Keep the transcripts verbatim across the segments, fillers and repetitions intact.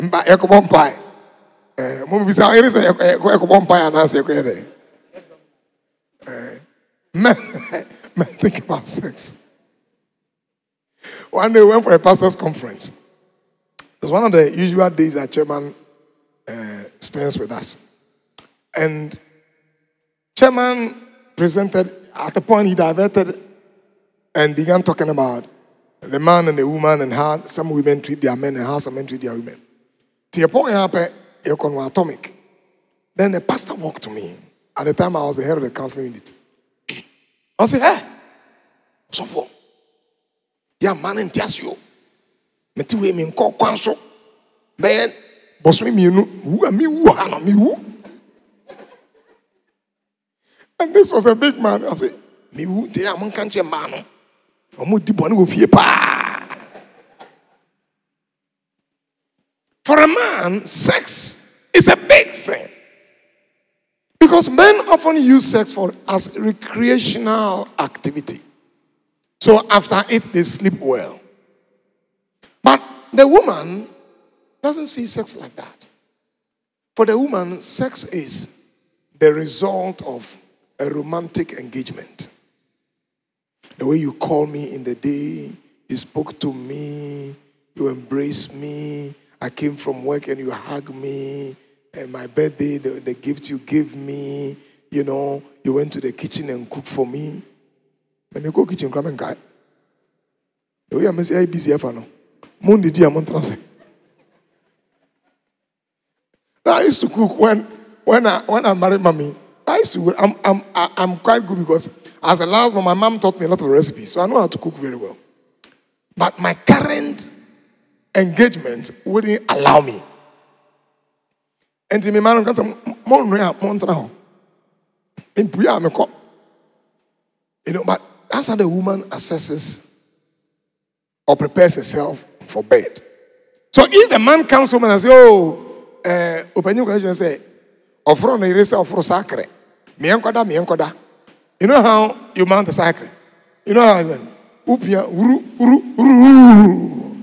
Mba ekobon pai. Eh, mo bi say say ekobon pai and answer ekwe. Eh, men, men think about sex. One day we went for a pastor's conference. It was one of the usual days that chairman uh, spends with us. And chairman presented, at the point he diverted and began talking about the man and the woman and how some women treat their men and how some men treat their women. To a point happened, atomic. Then the pastor walked to me. At the time I was the head of the counseling unit. I said, hey, so for yeah, man and Tiasio. Meti we me nko kwanso. Man, boss me me who me who hana me who. And this was a big man. I said, me who te am kanche man no. Omo di boni go fie pa. For a man, sex is a big thing. Because men often use sex for as recreational activity. So after it, they sleep well. But the woman doesn't see sex like that. For the woman, sex is the result of a romantic engagement. The way you call me in the day, you spoke to me, you embraced me, I came from work and you hugged me, and my birthday, the, the gift you gave me, you know, you went to the kitchen and cooked for me. When you go kitchen, come and guy. The way I'm saying, I busy for no. Monday, dear Montrance. I used to cook when when I when I married mommy. I used to. I'm I'm I'm quite good because as a last one, my mom taught me a lot of recipes, so I know how to cook very well. But my current engagement wouldn't allow me. And to me, man, I'm going to you know, but that's how the woman assesses or prepares herself for bed. So if the man comes home and says, oh, uh, open your question, say, offer on a race of sacre. Me enkoda, me enkoda. You know how you mount the sacre? You know how it's done? Upia, uru, uru, uru.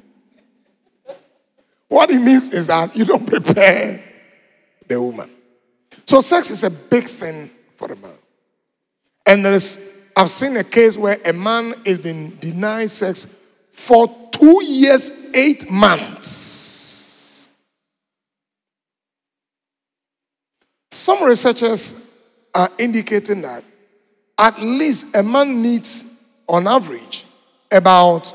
What it means is that you don't prepare the woman. So sex is a big thing for a man. And there is, I've seen a case where a man has been denied sex for two years, eight months. Some researchers are indicating that at least a man needs, on average, about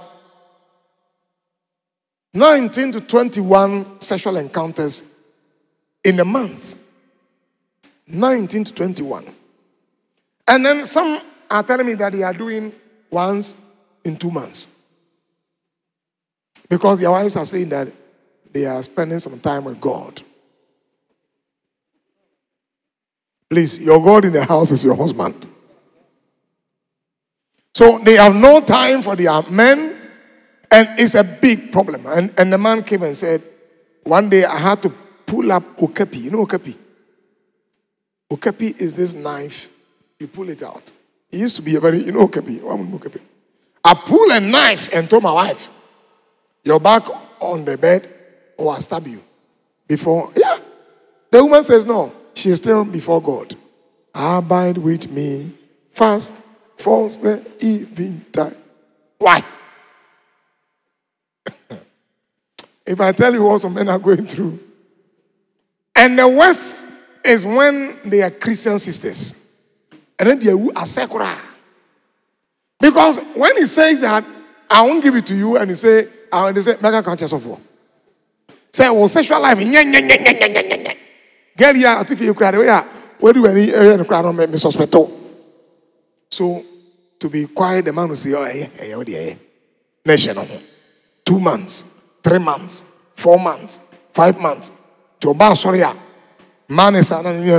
nineteen to twenty-one sexual encounters in a month. nineteen to twenty-one. And then some are telling me that they are doing once in two months. Because their wives are saying that they are spending some time with God. Please, your God in the house is your husband. So they have no time for their men, and it's a big problem. And, and the man came and said, one day I had to pull up okapi. You know okapi? Okapi is this knife. You pull it out. It used to be a very, you know okapi. okapi. I pull a knife and told my wife, you're back on the bed or I'll stab you. Before, yeah. The woman says no. She's still before God. Abide with me. Fast. False the evening time. Why? If I tell you what some men are going through. And the worst is when they are Christian sisters. And then they are secular. Because when he says that, I won't give it to you, and you say, I want to say, mega conscious of war. Say, well, sexual life, girl, yeah, I think you cry, where do any area the crowd make me suspect? So, to be quiet, the man will say, oh, hey, hey, oh, dear, nation, two months, three months, four months, five months. To buy, sorry, man is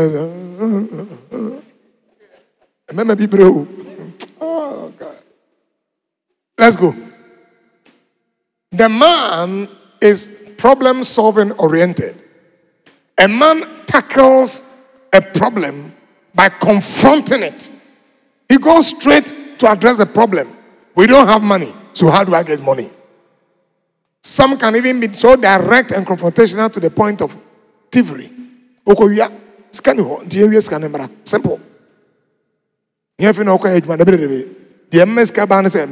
an remember people. Oh, God. Let's go. The man is problem-solving oriented. A man tackles a problem by confronting it. He goes straight to address the problem. We don't have money, so how do I get money? Some can even be so direct and confrontational to the point of thievery. Okoya, scan you, the scan simple. You have no quiet, the M S Caban said,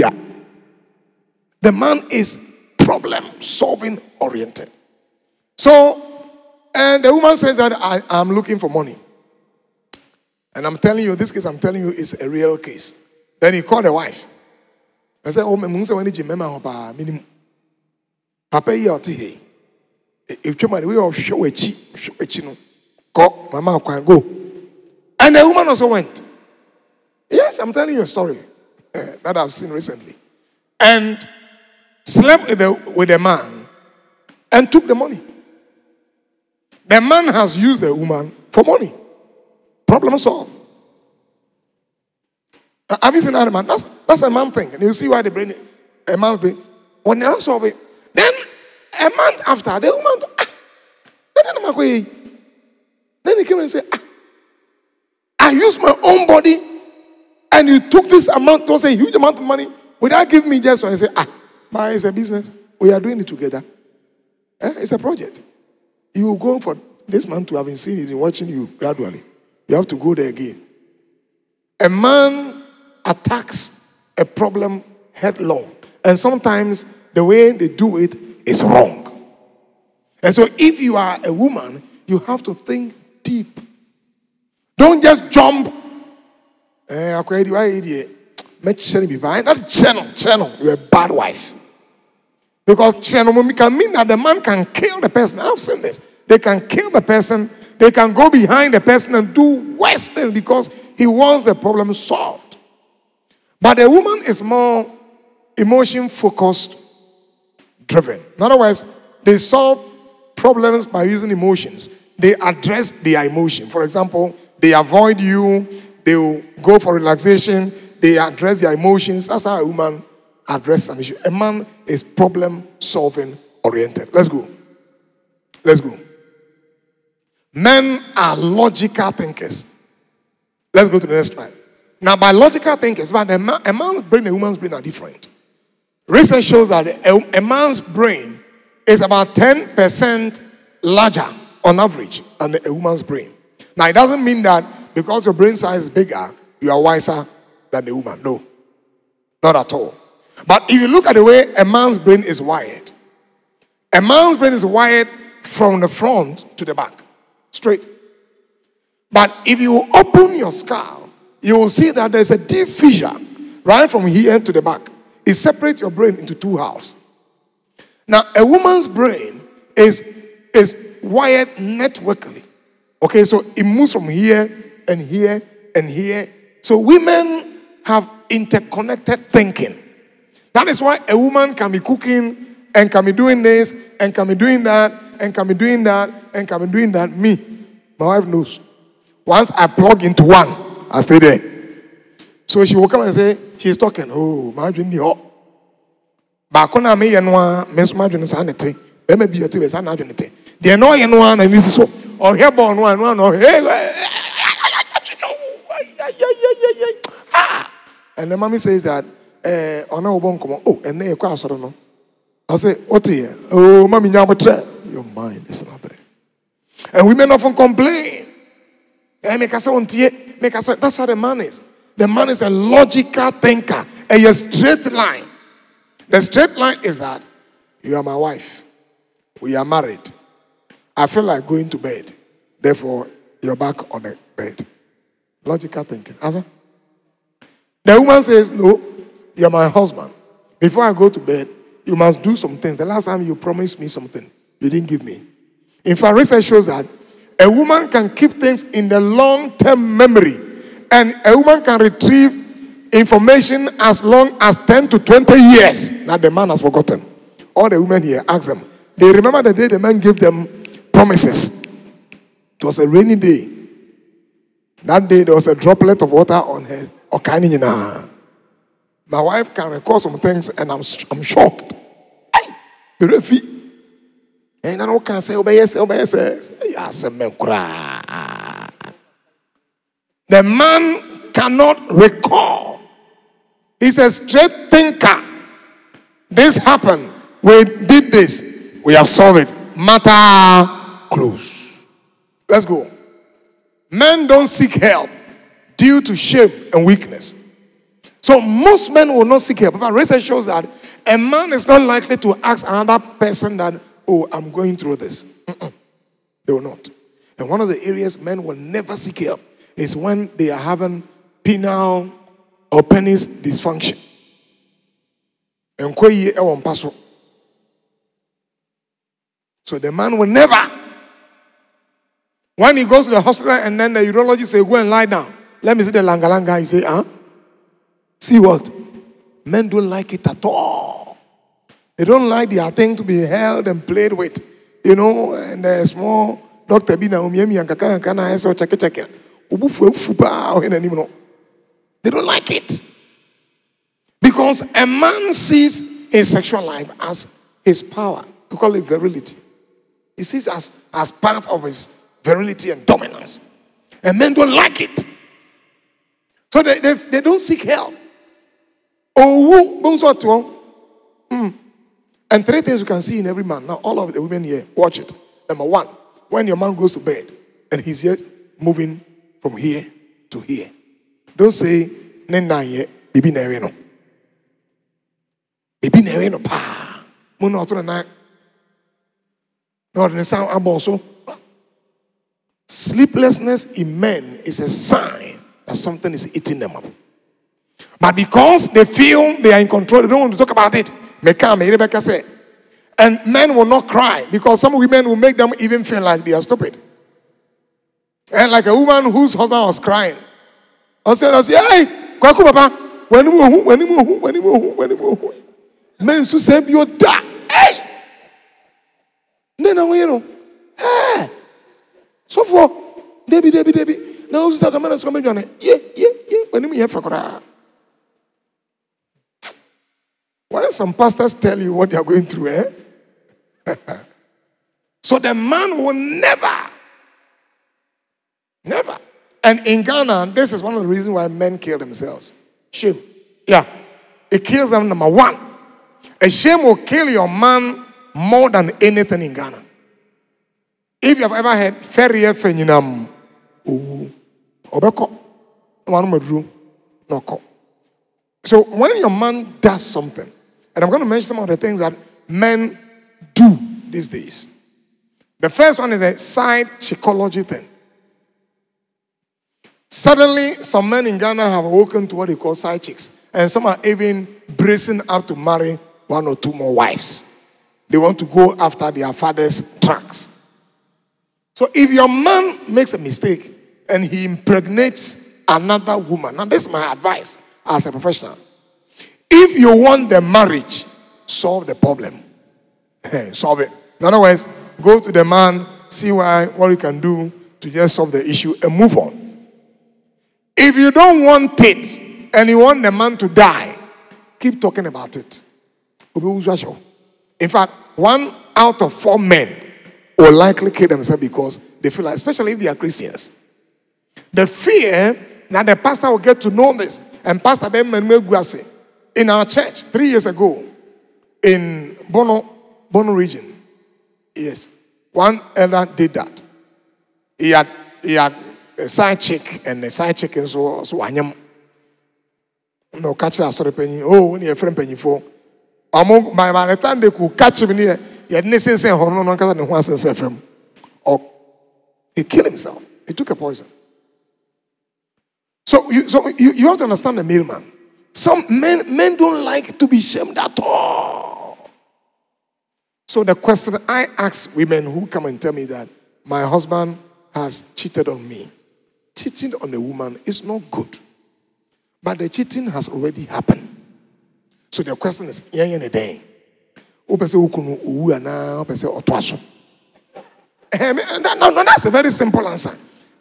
the man is problem solving oriented. So, and the woman says that I am looking for money. And I'm telling you, this case I'm telling you is a real case. Then he called the wife. I said, oh, me say when you remember minimum. Papa here oti if you we all show a chi, show a chino. Go, mama can go. And the woman also went. Yes, I'm telling you a story uh, that I've seen recently. And slept with the, with the man and took the money. The man has used the woman for money. Problem solved. Uh, have you seen that man? That's, that's a man thing. And you see why they bring it. A man's brain. When they don't solve it, then a month after, the woman, ah, then he came and said, ah, I used my own body and you took this amount, it was a huge amount of money, without giving me just one. I said, ah, but it's a business. We are doing it together. Eh? It's a project. You will go for this man to having seen it and watching you gradually. You have to go there again. A man attacks a problem headlong. And sometimes the way they do it is wrong. And so if you are a woman, you have to think deep. Don't just jump. Eh, not channel, channel. You're a bad wife. Because channel can mean that the man can kill the person. I've seen this. They can kill the person. They can go behind the person and do worse things because he wants the problem solved. But the woman is more emotion focused, driven. In other words, they solve problems by using emotions. They address their emotion. For example, they avoid you. They will go for relaxation. They address their emotions. That's how a woman addresses an issue. A man is problem solving oriented. Let's go. Let's go. Men are logical thinkers. Let's go to the next slide. Now, by logical thinkers, but a, man, a man's brain and a woman's brain are different. Research shows that a, a man's brain is about ten percent larger on average than a woman's brain. Now, it doesn't mean that because your brain size is bigger, you are wiser than the woman. No, not at all. But if you look at the way a man's brain is wired, a man's brain is wired from the front to the back, straight. But if you open your skull, you will see that there's a deep fissure right from here to the back. It separates your brain into two halves. Now, a woman's brain is, is wired networkally. Okay, so it moves from here and here and here. So women have interconnected thinking. That is why a woman can be cooking and can be doing this and can be doing that and can be doing that and can be doing that. Me, my wife knows. Once I plug into one, I stay there. So she will come and say, she's talking. Oh, my dream, oh. But when I may know, Miss Margin sanity, there may be a two years and identity. The annoying one and this is so, or here born one, one, or hey, and the mommy says that, eh, on our bone, come on, oh, and they cross, I don't know. I say, what here? Oh, mommy, your mind is not there. And women often complain. And make us want to make us. That's how the man is. The man is a logical thinker, a straight line. The straight line is that you are my wife. We are married. I feel like going to bed. Therefore, you're back on the bed. Logical thinking. Answer. The woman says, no, you're my husband. Before I go to bed, you must do some things. The last time you promised me something, you didn't give me. In fact, research shows that a woman can keep things in the long-term memory, and a woman can retrieve information as long as ten to twenty years that the man has forgotten. All the women here, ask them. They remember the day the man gave them promises. It was a rainy day. That day there was a droplet of water on her. My wife can recall some things, and I'm I'm shocked. Hey, and I don't can say obey yes, obey yes. The man cannot recall. He's a straight thinker. This happened. We did this. We have solved it. Matter closed. Let's go. Men don't seek help due to shame and weakness. So most men will not seek help. But research shows that a man is not likely to ask another person that, oh, I'm going through this. Mm-mm. They will not. And one of the areas men will never seek help is when they are having penile or penis dysfunction. So the man will never. When he goes to the hospital and then the urologist say, go and lie down. Let me see the langa langa. He say, huh? See what? Men don't like it at all. They don't like their thing to be held and played with. You know, and the small Doctor Bina Umiemi and Kakana Kana so check check. They don't like it. Because a man sees his sexual life as his power. We call it virility. He sees as, as part of his virility and dominance. And men don't like it. So they, they, they don't seek help. Oh, mm. And three things you can see in every man. Now, all of the women here, watch it. Number one, when your man goes to bed and he's here moving from here to here, don't say, Nena ye, baby nereno. Baby nereno pa. Mono to the night. No, the sound also. Sleeplessness in men is a sign that something is eating them up. But because they feel they are in control, they don't want to talk about it. Rebecca said. And men will not cry because some women will make them even feel like they are stupid. And like a woman whose husband was crying. I said, I said, hey, Kwaku Papa, when you move, when you move, when you move, when you move. Men who say, you die. Hey! Then I you know, hey! So for Debbie, Debbie, Debbie. Now who's that man is coming on it? Yeah, yeah, yeah. When you hear for Why some pastors tell you what they are going through, eh? So the man will never, never. And in Ghana, this is one of the reasons why men kill themselves. Shame. Yeah. It kills them, number one. A shame will kill your man more than anything in Ghana. If you have ever heard Ferry Feninam, Obeko, one more no. So when your man does something, and I'm going to mention some of the things that men do these days. The first one is a side psychology thing. Suddenly, some men in Ghana have awoken to what they call side chicks. And some are even bracing up to marry one or two more wives. They want to go after their father's tracks. So if your man makes a mistake and he impregnates another woman, now this is my advice as a professional. If you want the marriage, solve the problem. Hey, solve it. In other words, go to the man, see why, what you can do to just solve the issue and move on. If you don't want it and you want the man to die, keep talking about it. In fact, one out of four men will likely kill themselves because they feel like, especially if they are Christians. The fear that the pastor will get to know this. And Pastor Ben Manuel Guase, in our church, three years ago, in Bono, Bono region, yes, one elder did that. He had, he had a side chick, and the side chick and so, so anyam. No catch that story penny. Oh, when you're friend penny for. Among by the time they could catch him here, he had nothing saying, "Horror, no one and once and self him." Or he killed himself. He took a poison. So you, so you, you have to understand the male man. Some men, men don't like to be shamed at all. So the question I ask women who come and tell me that my husband has cheated on me. Cheating on a woman is not good. But the cheating has already happened. So the question is, yeah, yeah, day. No, that's a very simple answer.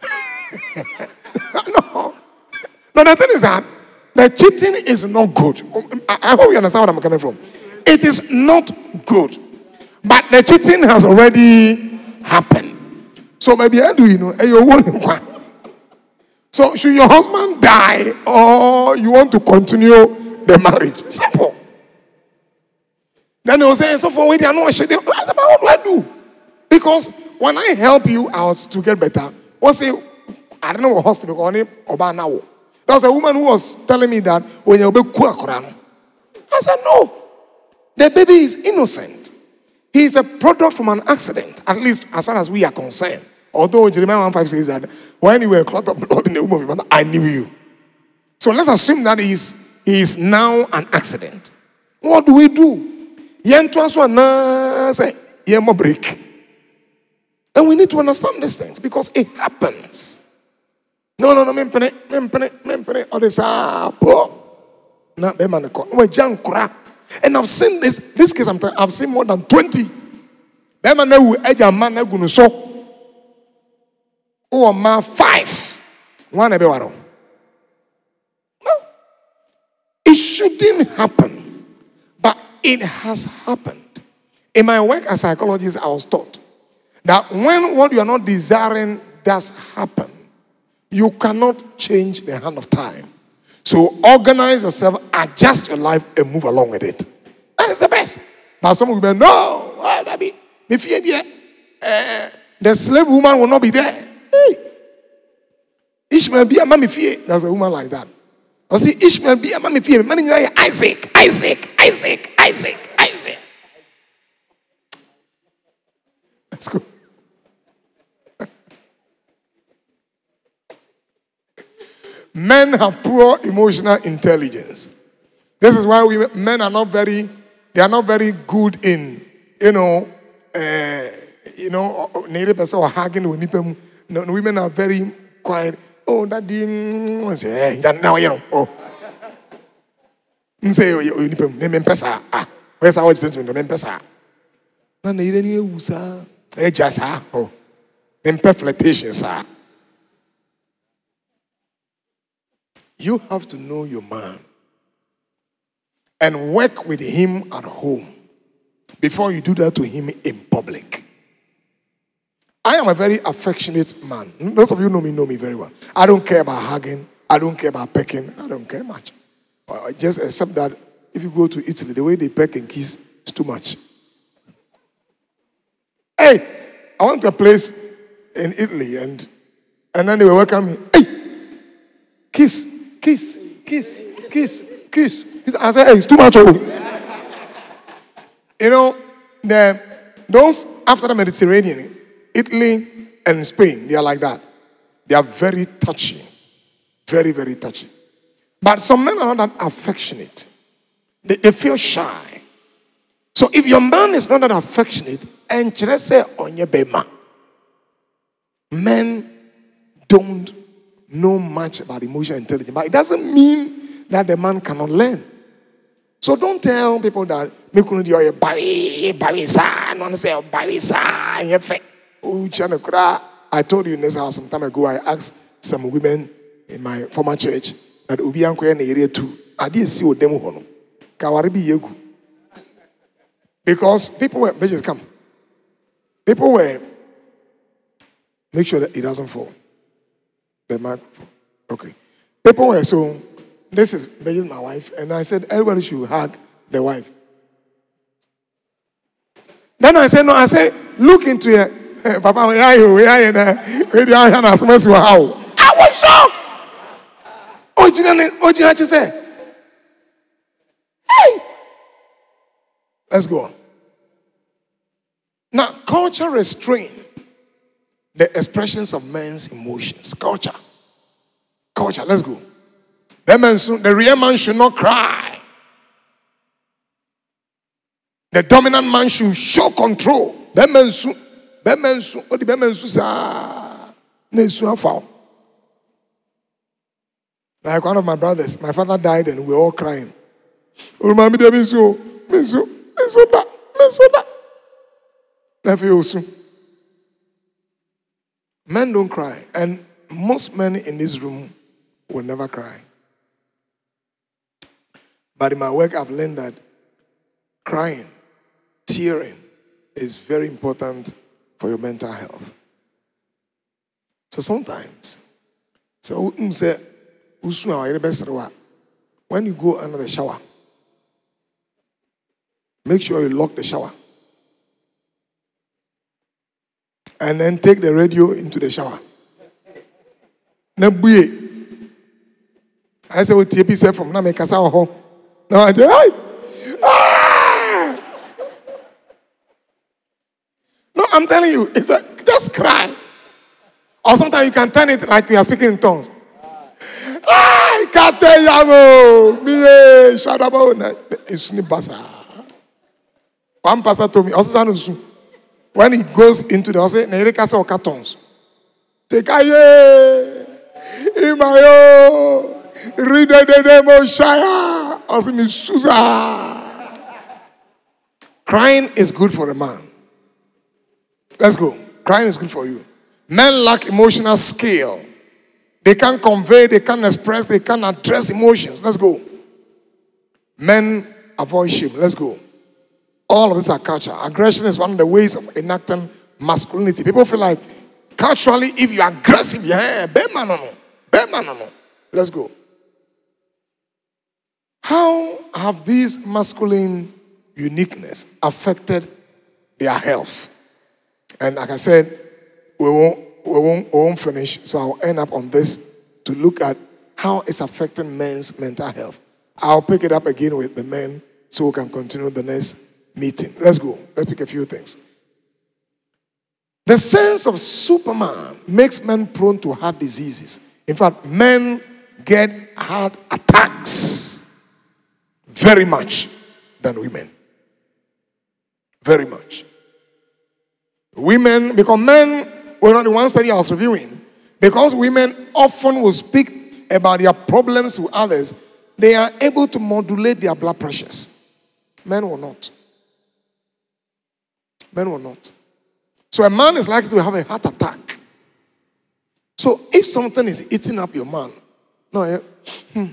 no. No, the thing is that the cheating is not good. I hope you understand where I'm coming from. It is not good. But the cheating has already happened. So maybe I do, you know, you're warning one. So should your husband die or you want to continue the marriage? Simple. Then they will say, so for waiting, I know I should. What do I do? Because when I help you out to get better, what's it? I don't know what hospital or now. There was a woman who was telling me that when you be Quran. I said, no. The baby is innocent. He is a product from an accident, at least as far as we are concerned. Although Jeremiah one five says that when you were a clot of blood in the womb of your mother, I knew you. So let's assume that he is, he is now an accident. What do we do? Break. And we need to understand these things because it happens. No, no, no, mempene, mempene, mempene, or this na be man ko. We jam kura. And I've seen this, this case, I'm telling, I've seen more than twenty. Be man na wu eja man na gunu so. O ma five. One ebe waro. No. It shouldn't happen. But it has happened. In my work as a psychologist, I was taught that when what you are not desiring does happen, you cannot change the hand of time. So organize yourself, adjust your life, and move along with it. That is the best. But some people no, that be if you uh, the slave woman will not be there. Hey. Ishmael be a mommy fear. There's a woman like that. I see Ishmael be a mommy fear. Isaac, Isaac, Isaac, Isaac, Isaac. Let's go. Men have poor emotional intelligence. This is why we men are not very, they are not very good in, you know, uh, you know, native person or hugging with people. No, women are very quiet. Oh, that didn't. Now you know. Oh, say you you people. They men pesa. Ah, where's our gentleman? They men pesa. Na na ire ni usa. Eh, just ah. Oh, men pe flirtation sir. You have to know your man and work with him at home before you do that to him in public. I am a very affectionate man. Those of you know me know me very well. I don't care about hugging. I don't care about pecking. I don't care much. Just except that if you go to Italy, the way they peck and kiss is too much. Hey, I went to a place in Italy and and then they were welcoming me. Hey, kiss. Kiss, kiss, kiss, kiss. I said, hey, it's too much. Oh. You know, the, those after the Mediterranean, Italy and Spain, they are like that. They are very touchy. Very, very touchy. But some men are not that affectionate. They, they feel shy. So if your man is not that affectionate, and say on your bema, men don't know much about emotional intelligence, but it doesn't mean that the man cannot learn. So don't tell people that me couldn't do a barry, barry, son, no say barry, son. I told you in this house some time ago. I asked some women in my former church that Ubi Anko in the area too. I didn't see what them hono. Kawaribi yegu. Because people were, just come. People were, make sure that it doesn't fall. The microphone. Okay. People were so, this is, this is my wife, and I said everybody should hug the wife. Then I said, no, I said, look into it. Hey, Papa, where are you? Where are you? Where are you? I was shocked. Originally, originally, she said, hey, let's go on. Now, culture restrains the expressions of men's emotions. Culture. Culture. Let's go. The, man, the real man should not cry. The dominant man should show control. The man should. The man should. Oh, the man should. Like one of my brothers, my father died and we were all crying. Oh, mommy, there is so, me so, me so that, me so that. Never also. Men don't cry, and most men in this room will never cry. But in my work, I've learned that crying, tearing is very important for your mental health. So sometimes, so when you go under the shower, Make sure you lock the shower. And then take the radio into the shower. Na buye. I say what T P say from na me kasa ho. Now I say, hey! Ah! No, I'm telling you, it's a, just cry. Or sometimes you can turn it like we are speaking in tongues. Ah, kate yamo, miye, shadabo na, isuni basa. One pastor told me, when he goes into the house, na yere kasa o cartons. Take aye, imayo. Read the demo shaya. Crying is good for a man. Let's go. Crying is good for you. Men lack emotional skill. They can't convey, they can't express, they can't address emotions. Let's go. Men avoid shame. Let's go. All of this are culture. Aggression is one of the ways of enacting masculinity. People feel like culturally, if you're aggressive, yeah, let's go. How have these masculine uniqueness affected their health? And like I said, we won't, we won't, we won't finish, so I'll end up on this to look at how it's affecting men's mental health. I'll pick it up again with the men so we can continue the next meeting. Let's go. Let's pick a few things. The sense of Superman makes men prone to heart diseases. In fact, men get heart attacks very much than women. Very much. Women, because men were not the one study I was reviewing, because women often will speak about their problems to others, they are able to modulate their blood pressures. Men will not. Men will not. So a man is likely to have a heart attack. So if something is eating up your man, no, yeah, hmm.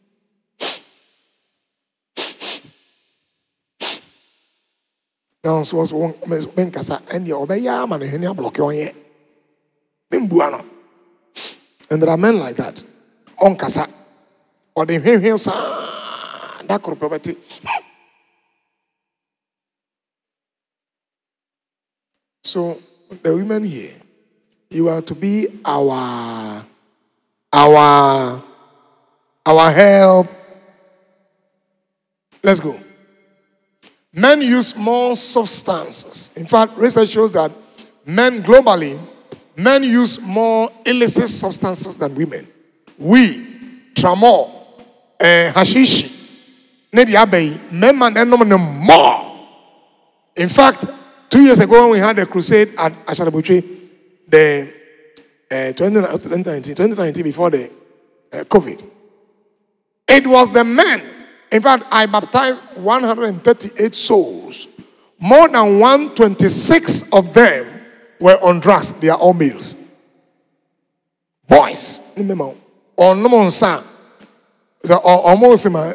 Now, so was one when Casa and your Obeya man and you block your ear. And there are men like that. On Casa. Or they hear him, that property. So, the women here, you are to be our, our, our help. Let's go. Men use more substances. In fact, research shows that men globally, men use more illicit substances than women. We, tramol, eh, hashishi, nediabe, men and more. In fact, two years ago when we had a crusade at Asharabuchi, the uh, twenty nineteen, twenty nineteen before the uh, COVID, it was the men. In fact, I baptized one hundred thirty-eight souls. More than one hundred twenty-six of them were on drugs. They are all males. Boys. On no one son. Almost my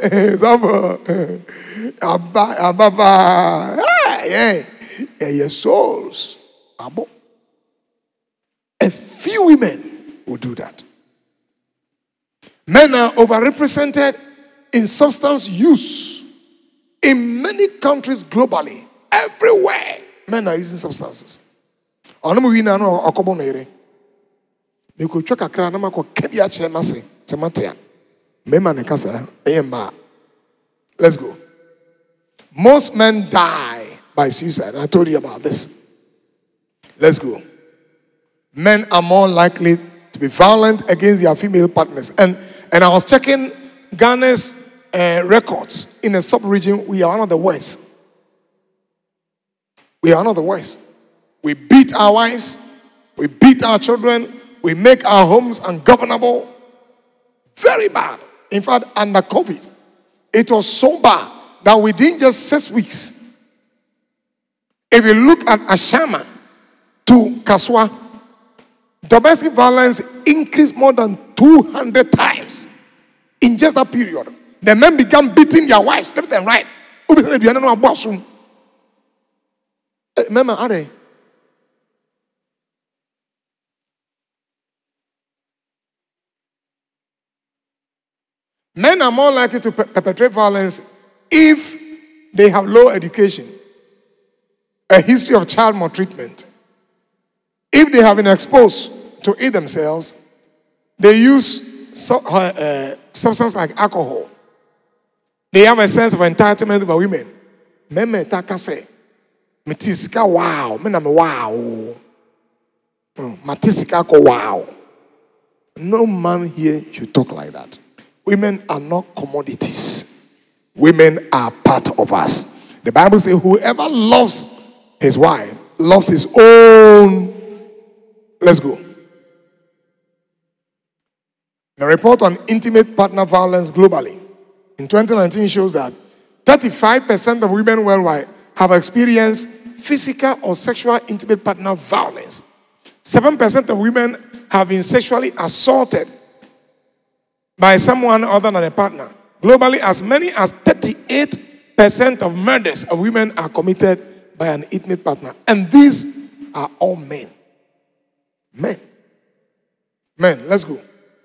yeah, yeah, souls. A few women will do that. Men are overrepresented in substance use. In many countries globally, everywhere, men are using substances. We Let's go. Most men die by suicide. I told you about this. Let's go. Men are more likely to be violent against their female partners. And, and I was checking Ghana's uh, records in a sub-region. We are one of the worst. We are one of the worst. We beat our wives. We beat our children. We make our homes ungovernable. Very bad. In fact, under COVID, it was so bad that within just six weeks, if you look at Ashama to Kaswa, domestic violence increased more than two hundred times in just that period. The men began beating their wives left and right. Remember, are they? Men are more likely to per- perpetrate violence if they have low education, a history of child maltreatment, if they have been exposed to it themselves, they use so, uh, uh, substances like alcohol. They have a sense of entitlement over women. Men taka say, "Metisika wow, men am wow, matisika ko wow." No man here should talk like that. Women are not commodities. Women are part of us. The Bible says, "Whoever loves his wife loves his own." Let's go. The report on intimate partner violence globally in twenty nineteen shows that thirty-five percent of women worldwide have experienced physical or sexual intimate partner violence. seven percent of women have been sexually assaulted by someone other than a partner. Globally, as many as thirty-eight percent of murders of women are committed by an intimate partner. And these are all men. Men. Men, let's go.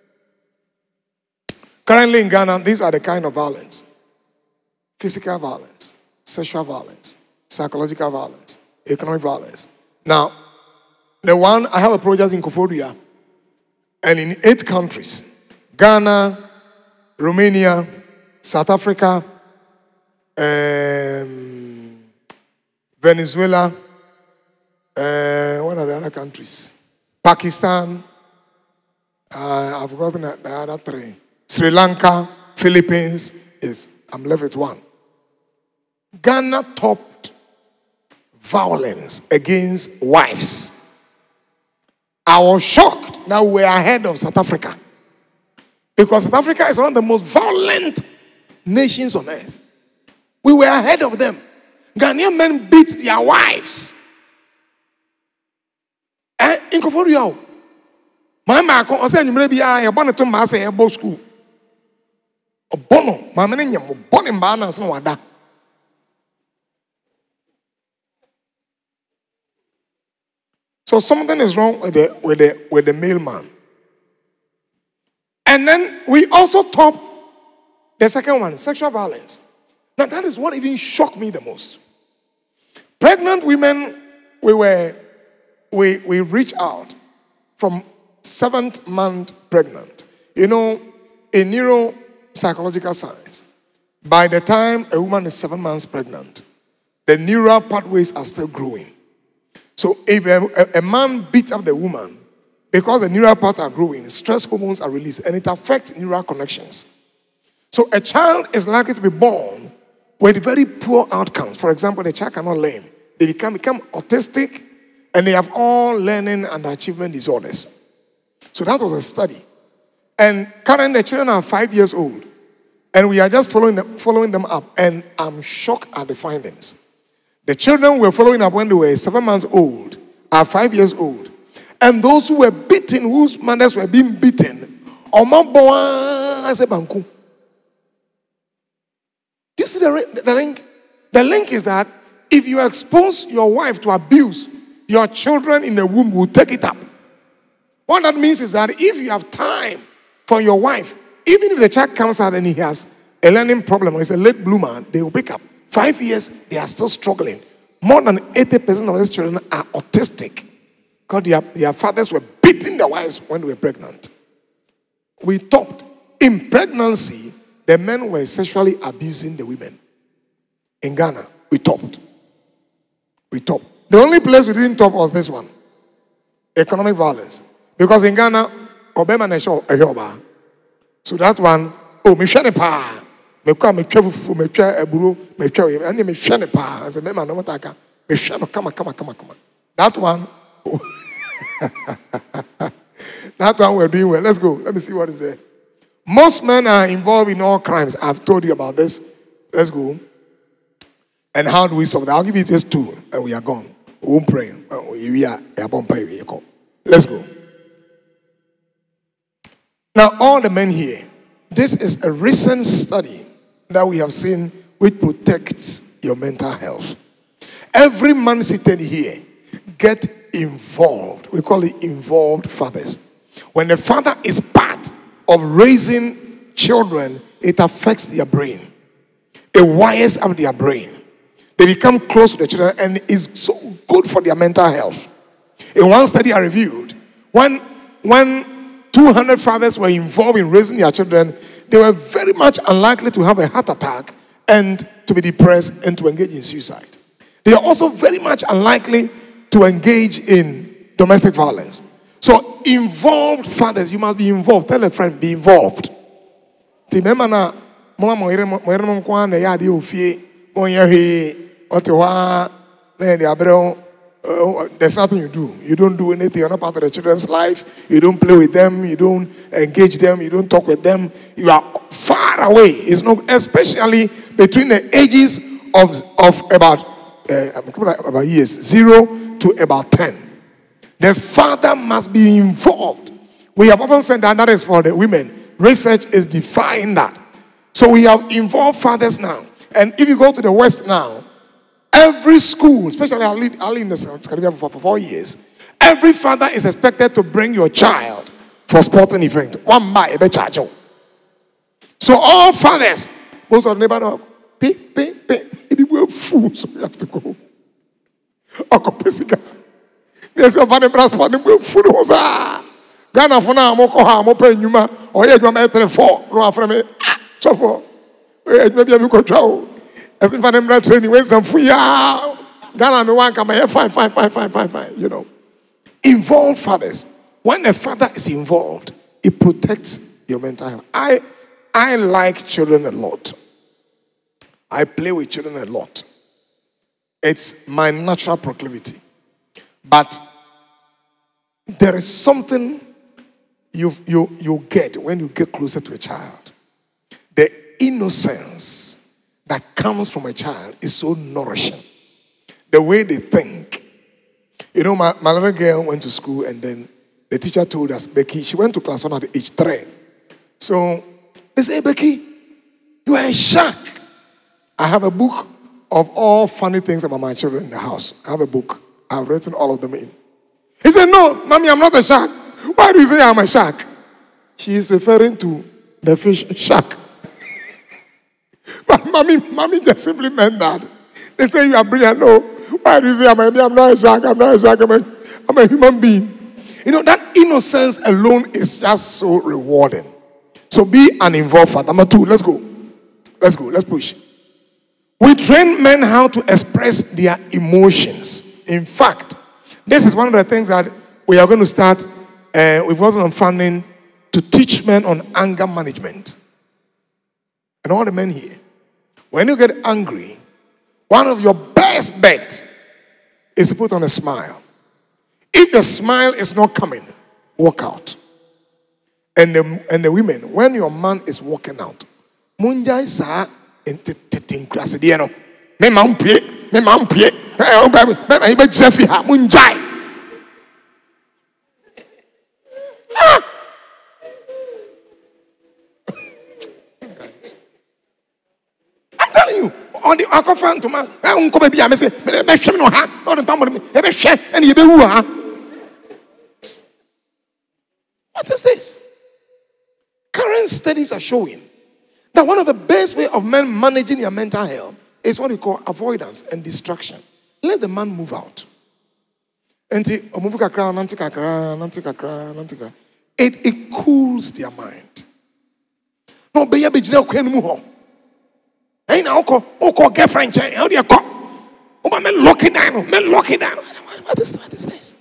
Currently in Ghana, these are the kind of violence. Physical violence, sexual violence, psychological violence, economic violence. Now, the one, I have a project in Koforidua, and in eight countries, Ghana, Romania, South Africa, um, Venezuela, uh, what are the other countries? Pakistan, uh, I've forgotten the other three. Sri Lanka, Philippines, is, I'm left with one. Ghana topped violence against wives. I was shocked that we're ahead of South Africa. Because South Africa is one of the most violent nations on earth. We were ahead of them. Ghanaian men beat their wives. Eh, in Koforidua. My man, I said, you may be a bonnet to mass a boat school. A bono, my man, born in Banas, no other. So something is wrong with the with the with the mailman. And then we also top the second one, sexual violence. Now that is what even shocked me the most. Pregnant women, we were we we reach out from seventh month pregnant. You know, in neuropsychological science, by the time a woman is seven months pregnant, the neural pathways are still growing. So if a, a, a man beats up the woman, because the neural paths are growing, stress hormones are released, and it affects neural connections. So a child is likely to be born with very poor outcomes. For example, the child cannot learn. They become, become autistic, and they have all learning and achievement disorders. So that was a study. And currently the children are five years old. And we are just following them, following them up. And I'm shocked at the findings. The children were following up when they were seven months old, are five years old. And those who were beaten, whose mothers were being beaten, do you see the, the link? The link is that if you expose your wife to abuse, your children in the womb will take it up. What that means is that if you have time for your wife, even if the child comes out and he has a learning problem or he's a late bloomer, they will pick up. Five years, they are still struggling. More than eighty percent of these children are autistic because their, their fathers were beating their wives when they were pregnant. We topped. In pregnancy, the men were sexually abusing the women. In Ghana, we topped. We topped. The only place we didn't top was this one. Economic violence. Because in Ghana, Obama na show a yoba. So that one, oh, me shane pa. Me kwa me twa fufu, me twa eburo, me twa we. Ani me shane pa. Say me man no mataka. Me shane kama kama kama kama. That one. Oh. That one we're doing well. Let's go. Let me see what is there. Most men are involved in all crimes. I've told you about this. Let's go. And how do we solve that? I'll give you just two, and we are gone. We won't pray. We are Let's go. Now, all the men here, this is a recent study that we have seen which protects your mental health. Every man seated here, get involved. We call it involved fathers. When the father is part of raising children, it affects their brain. It wires up their brain. They become close to the children and it's so good for their mental health. In one study I reviewed, when, when two hundred fathers were involved in raising their children, they were very much unlikely to have a heart attack and to be depressed and to engage in suicide. They are also very much unlikely to engage in domestic violence. So involved fathers, you must be involved. Tell a friend, be involved. There's nothing you do. You don't do anything. You're not part of the children's life. You don't play with them. You don't engage them. You don't talk with them. You are far away. It's not, especially between the ages of, of about, uh, about years, zero to about ten. The father must be involved. We have often said that that is for the women. Research is defying that. So we have involved fathers now. And if you go to the West now, every school, especially I live, I live in the Scandinavia for, for four years, every father is expected to bring your child for sporting event. One by a charge. So all fathers, most of the neighbor know, pay, pay, pay. We're fools, so we have to go. Uncle Pesica. There's a funny brass party, we're fools. Ghana for now, Moko Ha, Mopa, Numa, or you're going to four, no, from me. So for maybe I will control. As if I'm not training, when some free out. Ghana, me one come here, fine, fine, fine, fine, fine, fine. You know, involve fathers. When a father is involved, it protects your mental health. I, I like children a lot. I play with children a lot. It's my natural proclivity. But there is something you, you, you get when you get closer to a child. The innocence that comes from a child is so nourishing. The way they think. You know, my, my little girl went to school and then the teacher told us, Becky, she went to class one at age three. So they say, Becky, you are a shark. I have a book of all funny things about my children in the house. I have a book. I've written all of them in. He said, no, mommy, I'm not a shark. Why do you say I'm a shark? She is referring to the fish shark. But mommy, mommy just simply meant that. They say you are brilliant. No. Why do you say I'm, a, I'm not a shark? I'm not a shark. I'm a, I'm a human being. You know, that innocence alone is just so rewarding. So be an involved father. Number two, let's go. Let's go. Let's push. We train men how to express their emotions. In fact, this is one of the things that we are going to start uh, with Wasn't Funding to teach men on anger management. And all the men here, when you get angry, one of your best bets is to put on a smile. If the smile is not coming, walk out. And the, and the women, when your man is walking out, Munjai sa enteting crasidiano. Me mampie, me mampie. Me me Jeffy ha munjai. I'm telling you, on the alcohol fan to man, I won't come be a message. Me shame no ha, no the tambo me. Me shame and you be who ha. What is this? Current studies are showing that one of the best way of men managing their mental health is what we call avoidance and distraction. Let the man move out. It, it cools their mind. No, be a bit of Hey, now, oh, girlfriend, how do you call? Oh, men locking down, men locking down. What is, what is this?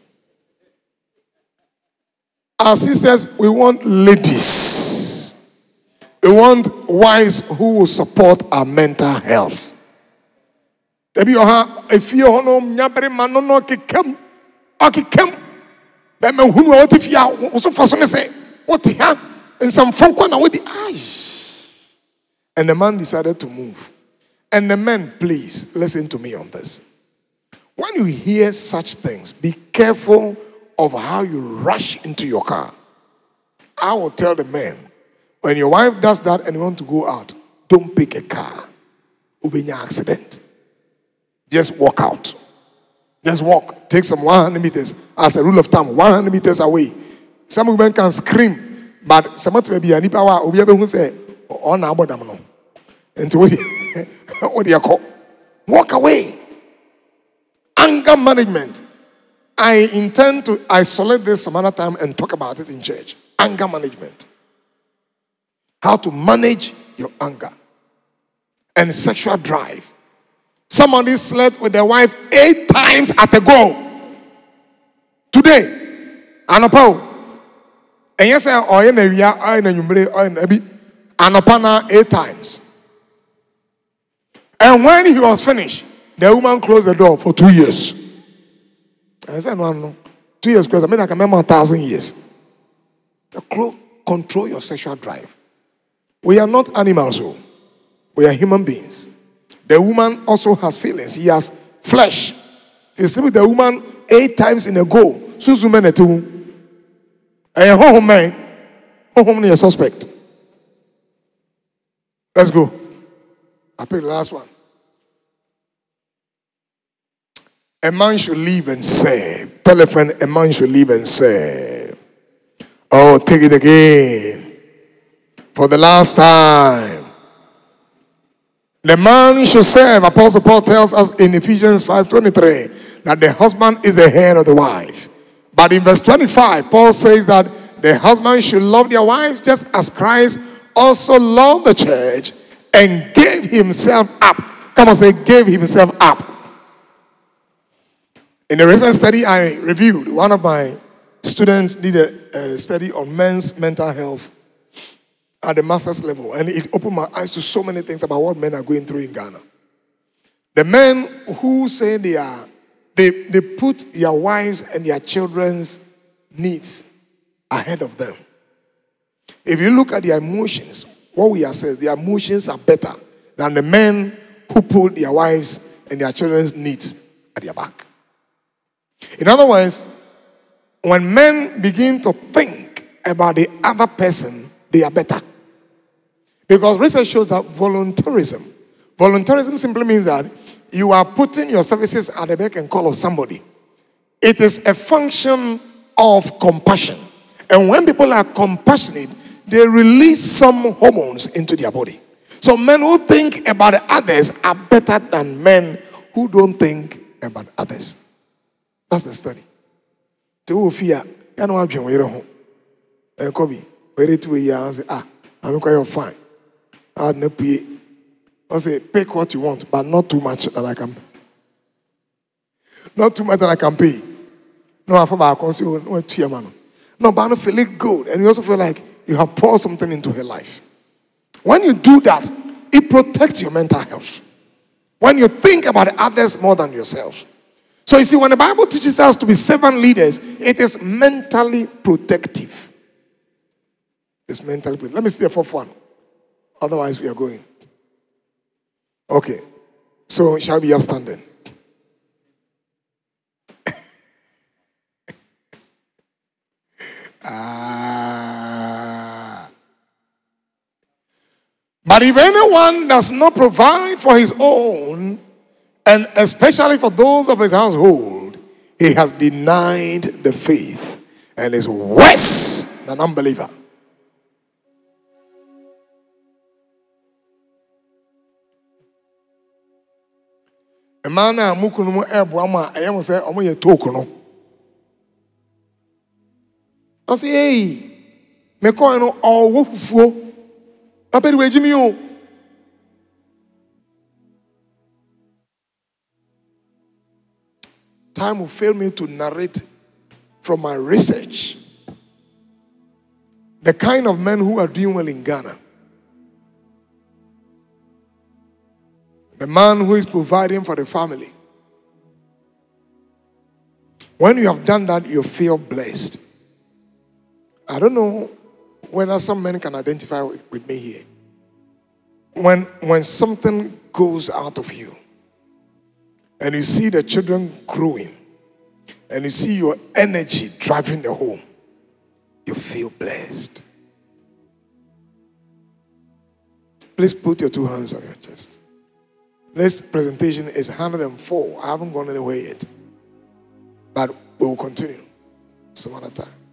Our sisters, we want ladies. We want wives who will support our mental health. If you are no nyabere man no kikem, akikem. But me who what if you also for some say what here and some folk na with the eye. And the man decided to move. And the men, please listen to me on this. When you hear such things, be careful of how you rush into your car. I will tell the men, when your wife does that and you want to go out, don't pick a car. Will be an accident. Just walk out. Just walk. Take some one hundred meters. As a rule of thumb, one hundred meters away. Some women can scream, but some of them be any power. Obi who say, "Oh, na abodam no." And what do you call? Walk away. Anger management. I intend to isolate this some other time and talk about it in church. Anger management. How to manage your anger. And sexual drive. Somebody slept with their wife eight times at a go. Today. Anopa. And yes, I am Anopana eight times. And when he was finished, the woman closed the door for two years. I said, no, no. Two years closed. I mean, I can remember a thousand years. Control your sexual drive. We are not animals, so we are human beings. The woman also has feelings. He has flesh. If you sleep with the woman eight times in a go, Susu Menetu, and home man, home near suspect. Let's go. I pick the last one. A man should live and serve. Tell a friend, a man should live and serve. Oh, take it again. For the last time. The man should serve. Apostle Paul tells us in Ephesians five twenty-three that the husband is the head of the wife. But in verse twenty-five, Paul says that the husband should love their wives just as Christ also loved the church and gave himself up. Come on, say, gave himself up. In a recent study I reviewed, one of my students did a, a study on men's mental health at the master's level, and it opened my eyes to so many things about what men are going through in Ghana. The men who say they are, they, they put their wives and their children's needs ahead of them. If you look at their emotions, what we are saying, their emotions are better than the men who put their wives and their children's needs at their back. In other words, when men begin to think about the other person, they are better. Because research shows that voluntarism, voluntarism simply means that you are putting your services at the beck and call of somebody. It is a function of compassion. And when people are compassionate, they release some hormones into their body. So men who think about others are better than men who don't think about others. That's the study. To fear, you know, I'm going home. And Kobe, very two years, ah, I'm quite fine. I had no pay. I say, pick what you want, but not too much that I can. Not too much that I can pay. No, I feel like I can see what to your man. No, but I feel it good, and you also feel like you have poured something into her life. When you do that, it protects your mental health. When you think about others more than yourself. So you see, when the Bible teaches us to be servant leaders, it is mentally protective. It's mentally protective. Let me see the fourth one. Otherwise, we are going. Okay. So, shall we be upstanding? ah. But if anyone does not provide for his own, and especially for those of his household, he has denied the faith and is worse than unbeliever. A man a mukunumu ebuama ayam say omo ye talk no. I say hey, me ko no owo fufuo. Papa de wejimi o. Time will fail me to narrate from my research the kind of men who are doing well in Ghana. The man who is providing for the family. When you have done that, you feel blessed. I don't know whether some men can identify with, with me here. When, when something goes out of you, and you see the children growing, and you see your energy driving the home, you feel blessed. Please put your two hands on your chest. This presentation is one hundred four. I haven't gone anywhere yet. But we will continue some other time.